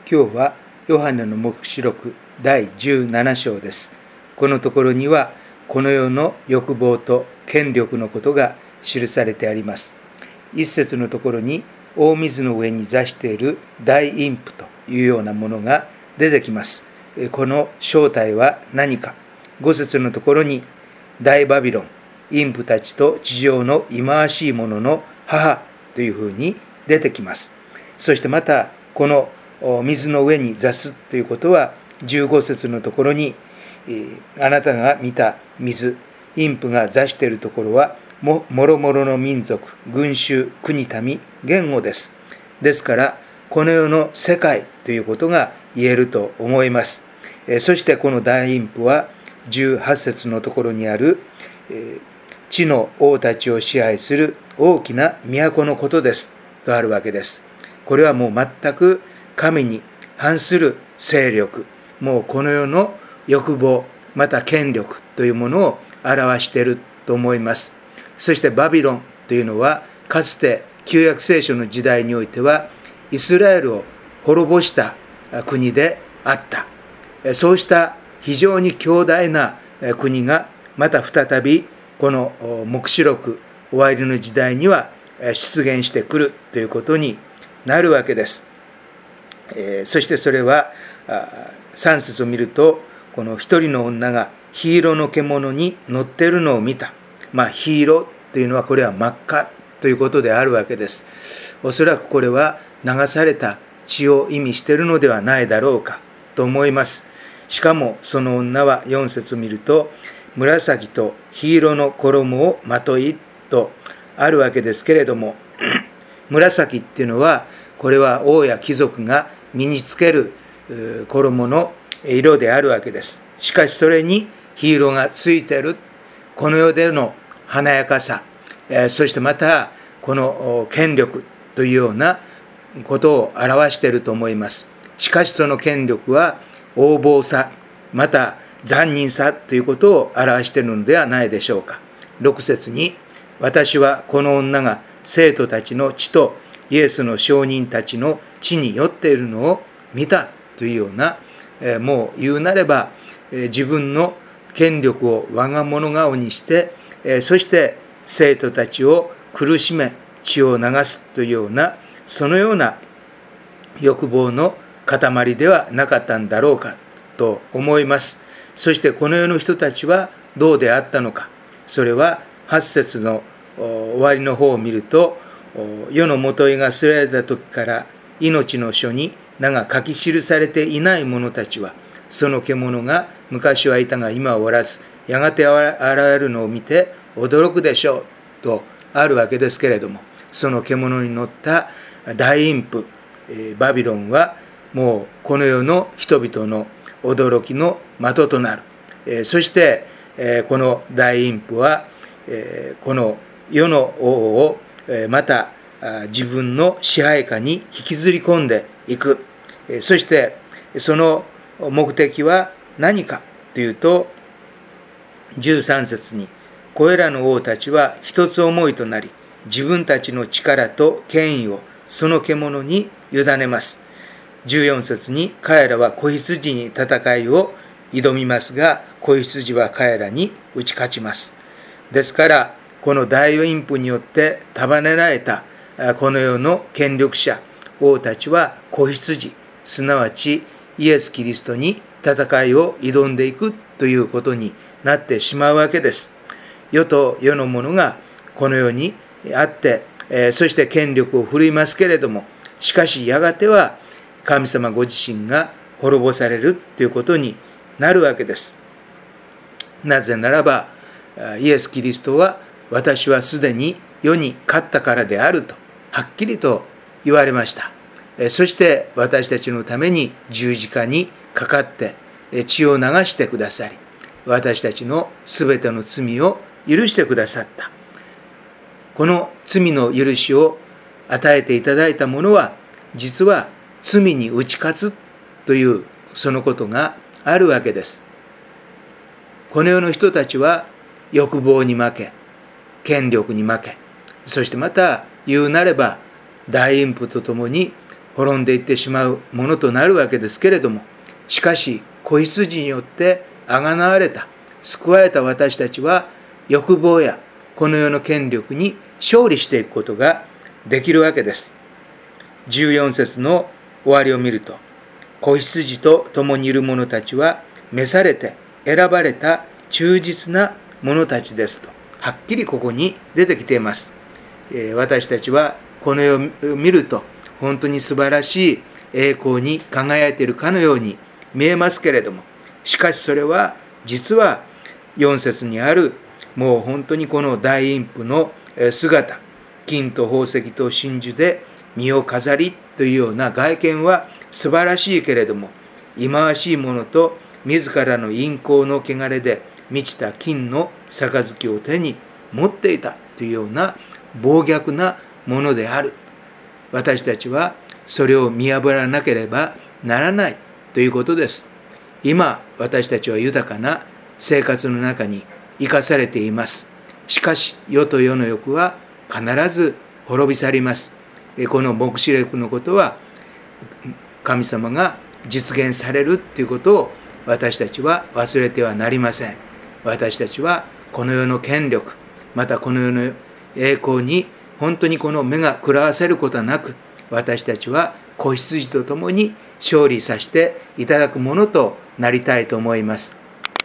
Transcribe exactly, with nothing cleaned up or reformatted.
今日はヨハネの黙示録だいじゅうなな章です。このところにはこの世の欲望と権力のことが記されてあります。一節のところに大水の上に座している大陰譜というようなものが出てきます。この正体は何か。五節のところに大バビロン、陰譜たちと地上の忌まわしいものの母というふうに出てきます。そしてまたこの水の上に座すということはじゅうご節のところにあなたが見た水、陰譜が座しているところはもろもろの民族、群衆、国民、言語です。ですからこの世の世界ということが言えると思います。そしてこの大陰譜はじゅうはち節のところにある地の王たちを支配する大きな都のことですとあるわけです。これはもう全く神に反する勢力、もうこの世の欲望、また権力というものを表していると思います。そしてバビロンというのはかつて旧約聖書の時代においてはイスラエルを滅ぼした国であった。そうした非常に強大な国がまた再びこの黙示録終わりの時代には出現してくるということになるわけです。そしてそれはさん節を見ると、この一人の女が緋色の獣に乗っているのを見た。まあ緋色というのはこれは真っ赤ということであるわけです。おそらくこれは流された血を意味しているのではないだろうかと思います。しかもその女はよん節を見ると、紫と緋色の衣をまといとあるわけですけれども、紫っていうのはこれは王や貴族が身につける衣の色であるわけです。しかしそれに緋色がついている、この世での華やかさ、そしてまたこの権力というようなことを表していると思います。しかしその権力は横暴さ、また残忍さということを表しているのではないでしょうか。ろく節に、私はこの女が生徒たちの血とイエスの証人たちの血に酔っているのを見たというような、もう言うなれば自分の権力を我が物顔にして、そして生徒たちを苦しめ血を流すというような、そのような欲望の塊ではなかったんだろうかと思います。そしてこの世の人たちはどうであったのか。それははち節の終わりの方を見ると、世のもといが据えられた時から命の書に名が書き記されていない者たちは、その獣が昔はいたが今はおらず、やがて現れるのを見て驚くでしょうとあるわけですけれども、その獣に乗った大陰譜バビロンはもうこの世の人々の驚きの的となる。そしてこの大陰譜はこの世の王をまた自分の支配下に引きずり込んでいく。そしてその目的は何かというと、じゅうさん節に、これらの王たちは一つ思いとなり、自分たちの力と権威をその獣に委ねます。じゅうよん節に、彼らは子羊に戦いを挑みますが、子羊は彼らに打ち勝ちます。ですからこの大陰譜によって束ねられたこの世の権力者、王たちは子羊、すなわちイエス・キリストに戦いを挑んでいくということになってしまうわけです。世と世のものがこの世にあって、そして権力を振るいますけれども、しかしやがては神様ご自身が滅ぼされるということになるわけです。なぜならばイエス・キリストは、私はすでに世に勝ったからであるとはっきりと言われました。そして私たちのために十字架にかかって血を流してくださり、私たちのすべての罪を許してくださった。この罪の許しを与えていただいたものは、実は罪に打ち勝つというそのことがあるわけです。この世の人たちは欲望に負け、権力に負け、そしてまた言うなれば大陰譜とともに滅んでいってしまうものとなるわけですけれども、しかし子羊によってあがなわれた、救われた私たちは欲望やこの世の権力に勝利していくことができるわけです。じゅうよん節の終わりを見ると、子羊と共にいる者たちは召されて選ばれた忠実な者たちですと、はっきりここに出てきています。えー、私たちはこの世を見ると本当に素晴らしい栄光に輝いているかのように見えますけれども、しかしそれは実はよん節にあるもう本当にこの大陰譜の姿、金と宝石と真珠で身を飾りというような外見は素晴らしいけれども、忌まわしいものと自らの陰行の汚れで満ちた金の杯を手に持っていたというような暴虐なものである。私たちはそれを見破らなければならないということです。今私たちは豊かな生活の中に生かされています。しかし世と世の欲は必ず滅び去ります。この黙示録のことは神様が実現されるということを私たちは忘れてはなりません。私たちはこの世の権力、またこの世の栄光に本当にこの目がくらわせることはなく、私たちは子羊と共に勝利させていただくものとなりたいと思います。